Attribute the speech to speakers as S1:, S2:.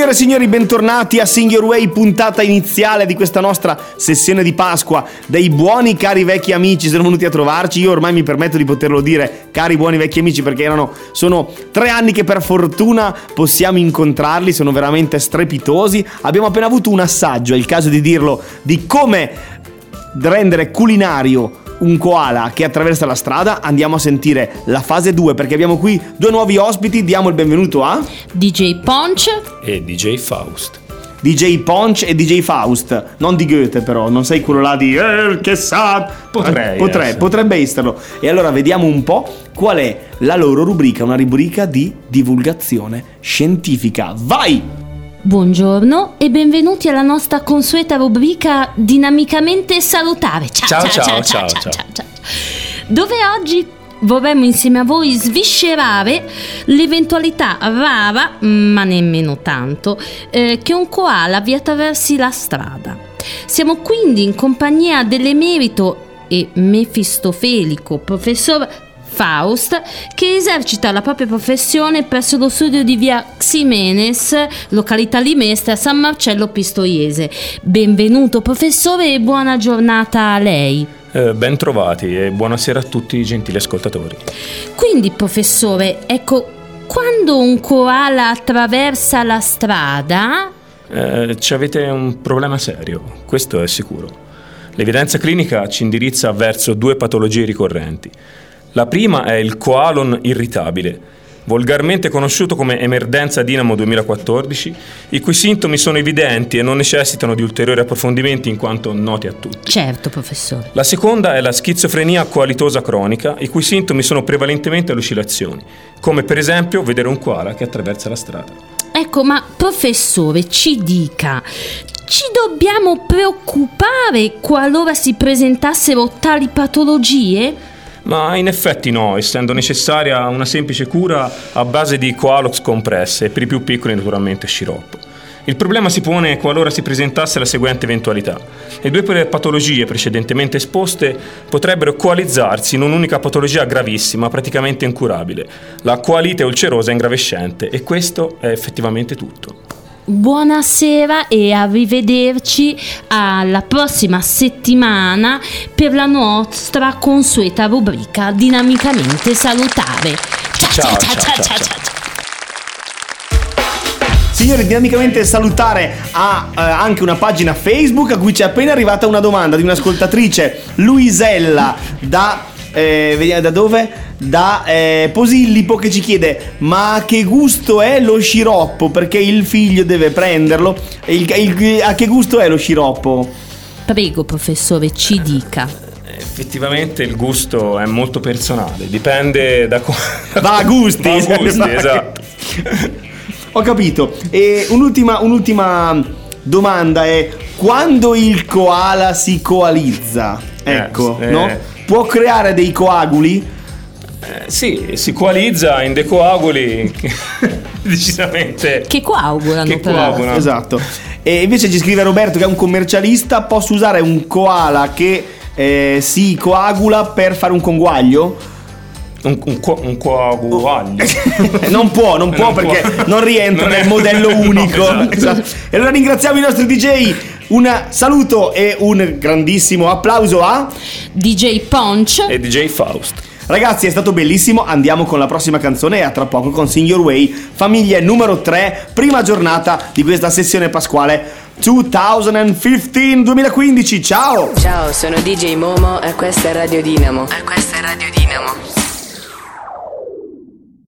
S1: Signore e signori, bentornati a Sing Your Way, puntata iniziale di questa nostra sessione di Pasqua. Dei buoni cari vecchi amici sono venuti a trovarci. Io ormai mi permetto di poterlo dire, cari buoni vecchi amici, perché sono 3 anni che per fortuna possiamo incontrarli. Sono veramente strepitosi. Abbiamo appena avuto un assaggio, è il caso di dirlo, di come rendere culinario un koala che attraversa la strada. Andiamo a sentire la fase 2, perché abbiamo qui 2 nuovi ospiti. Diamo il benvenuto a
S2: DJ Punch
S3: e DJ Faust.
S1: DJ Punch e DJ Faust, non di Goethe però, non sei quello là di che sa. Potrebbe esserlo. E allora vediamo un po' qual è la loro rubrica, una rubrica di divulgazione scientifica. Vai!
S2: Buongiorno e benvenuti alla nostra consueta rubrica Dinamicamente Salutare. Ciao. Dove oggi vorremmo insieme a voi sviscerare l'eventualità rara, ma nemmeno tanto, che un koala vi attraversi la strada. Siamo quindi in compagnia dell'emerito e mefistofelico professor Faust, che esercita la propria professione presso lo studio di via Ximenes, località Limestre, a San Marcello Pistoiese. Benvenuto professore e buona giornata a lei.
S3: Ben trovati e buonasera a tutti i gentili ascoltatori.
S2: Quindi professore, ecco, quando un koala attraversa la strada...
S3: ci avete un problema serio, questo è sicuro. L'evidenza clinica ci indirizza verso 2 patologie ricorrenti. La prima è il koalon irritabile, volgarmente conosciuto come emerdenza Dinamo 2014, i cui sintomi sono evidenti e non necessitano di ulteriori approfondimenti in quanto noti a tutti.
S2: Certo, professore.
S3: La seconda è la schizofrenia coalitosa cronica, i cui sintomi sono prevalentemente allucinazioni, come per esempio vedere un koala che attraversa la strada.
S2: Ecco, ma professore, ci dica, ci dobbiamo preoccupare qualora si presentassero tali patologie?
S3: Ma in effetti no, essendo necessaria una semplice cura a base di Coalox compresse e per i più piccoli naturalmente sciroppo. Il problema si pone qualora si presentasse la seguente eventualità. Le 2 patologie precedentemente esposte potrebbero coalizzarsi in un'unica patologia gravissima, praticamente incurabile, la coalite ulcerosa ingravescente, e questo è effettivamente tutto.
S2: Buonasera e arrivederci alla prossima settimana per la nostra consueta rubrica Dinamicamente Salutare. Ciao.
S1: Signori, Dinamicamente Salutare ha anche una pagina Facebook a cui ci è appena arrivata una domanda di un'ascoltatrice, Luisella, vediamo da dove? Da Posillipo, che ci chiede: ma che gusto è lo sciroppo? Perché il figlio deve prenderlo. A che gusto è lo sciroppo?
S2: Prego professore, ci dica.
S3: Effettivamente il gusto è molto personale, dipende da
S1: Va a gusti,
S3: esatto.
S1: Ho capito. E un'ultima domanda è: quando il koala si coalizza, ecco, no? Può creare dei coaguli?
S3: Sì, si coalizza in dei coaguli decisamente
S2: che coagulano.
S1: Esatto. E invece ci scrive Roberto, che è un commercialista: posso usare un koala che si coagula per fare un conguaglio?
S3: Un coaguaglio.
S1: non può perché non rientra nel modello unico. Esatto. E allora ringraziamo i nostri DJ. Un saluto e un grandissimo applauso a
S2: DJ Punch
S3: e DJ Faust.
S1: Ragazzi, è stato bellissimo. Andiamo con la prossima canzone e a tra poco con Sing Your Way, famiglia numero 3, prima giornata di questa sessione pasquale 2015. Ciao,
S4: sono DJ Momo e questa è Radio Dinamo.